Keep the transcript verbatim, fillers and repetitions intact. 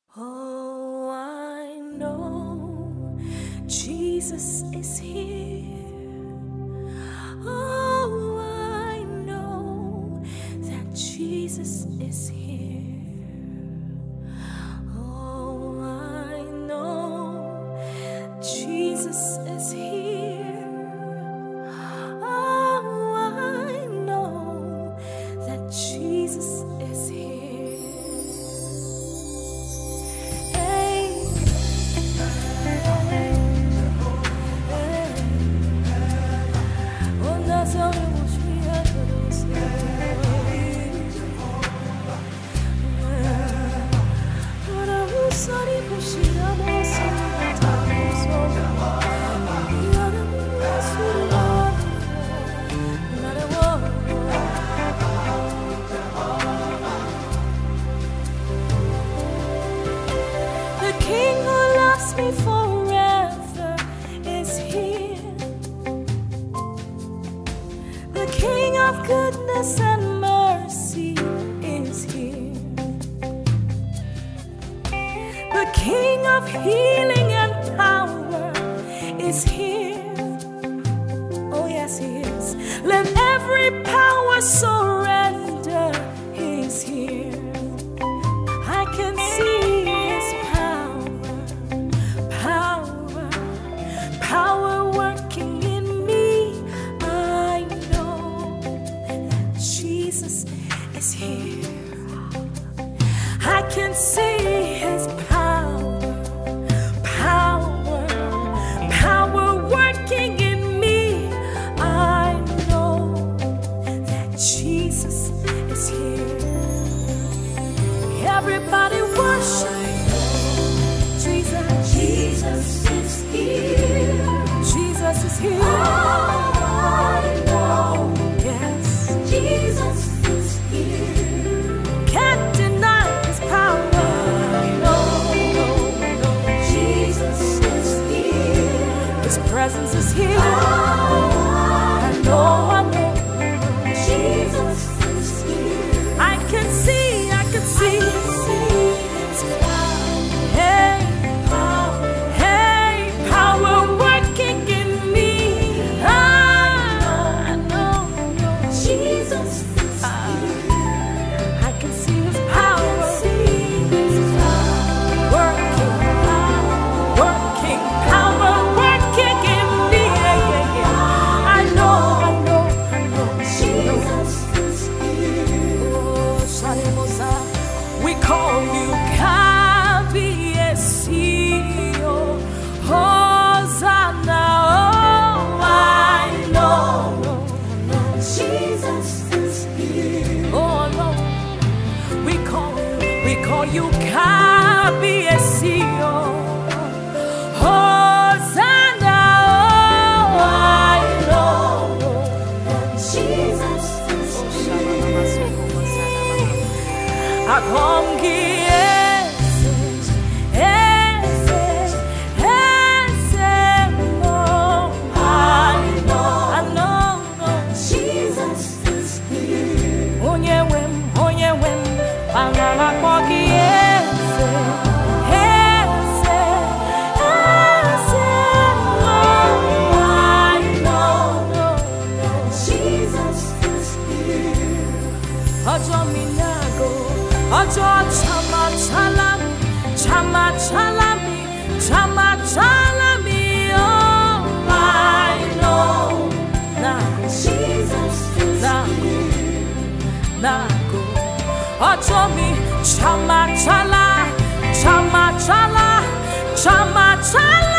Oh, I know Jesus is here. Oh, I know that Jesus is here. Oh, I know Jesus is here. Oh, I know that Jesus is here. The King who loves me forever is here. The King of goodness and mercy is here. The King of healing and power is here. Oh yes, he is. Let every power surrender. He's here. I can see his power, power, power working in me. I know that Jesus is here. I can see his power, power, power working in me. I know that Jesus is here. Everybody worship Jesus. Jesus is here. Jesus is here. Oh, I know. Yes. Jesus is here. Can't deny his power. No, no, no. Jesus is here. His presence is here. Oh, I know, I know. Jesus is here. I can see, I can see. I can see his power. Hey, Power. hey, power working in me. I know, I know. Jesus is here. I can see his I power can see his power. working, working, power working in me. Yeah, yeah, yeah. I know, I know, I know. Jesus is here. Oh, Shalimosa, we call you Kabiesio, Hosanna. Oh, I know. Jesus is here. Oh no, we call you, we call you Kabiesio, Hosanna. Oh, I know. Jesus is here. Akongi ese, ese, ese, oh, I know, I know. Jesus is here. Onye wem, onye wem, pangala koki ese, ese, ese, oh, I know. Jesus is here. Ojo minago, ojo chama chalami, chama chalami, chama chalami, oh, I know. Nago, Jesus is nago, here. nago. Ojo mi chama chala, chama chala, chama chala.